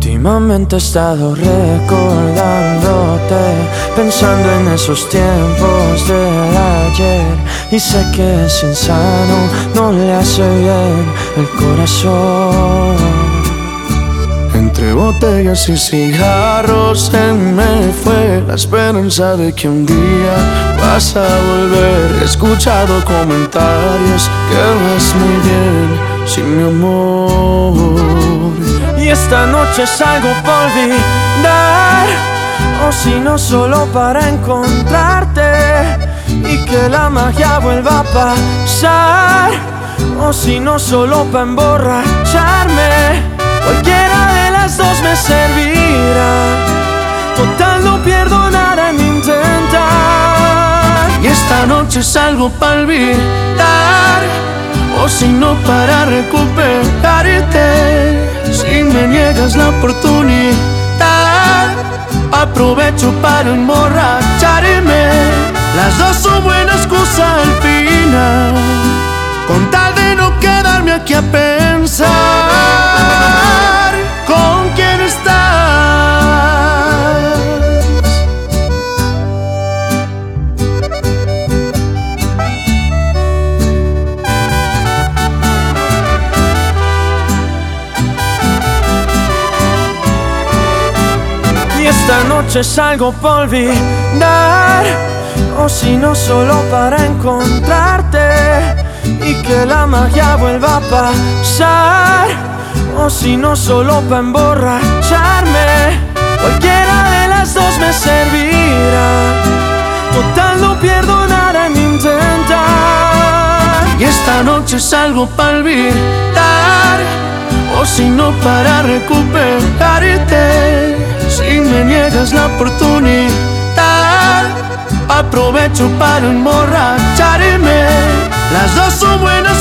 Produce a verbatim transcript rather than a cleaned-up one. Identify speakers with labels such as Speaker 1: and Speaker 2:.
Speaker 1: Últimamente he estado recordándote, pensando en esos tiempos de ayer. Y sé que es insano, no le hace bien el corazón. Entre botellas y cigarros se me fue la esperanza de que un día vas a volver. He escuchado comentarios que vas muy bien sin mi amor. Y esta noche salgo por olvidar, o si no solo para encontrarte y que la magia vuelva a pasar, o si no solo para emborracharme. Cualquiera de las dos me servirá, total no pierdo nada en intentar. Y esta noche salgo para olvidar, o si no para recuperarte. Si me niegas la oportunidad, aprovecho para emborracharme. Las dos son buena excusa al final, con tal de no quedarme aquí a pensar con quién estás. Y esta noche salgo por olvidar, o si no solo para encontrarte y que la magia vuelva a pasar, o si no solo para emborracharme. Cualquiera de las dos me servirá, total no pierdo nada en intentar. Y esta noche salgo para olvidar, o si no para recuperarte. Si me niegas la oportunidad, aprovecho para emborracharme. Las dos son buenas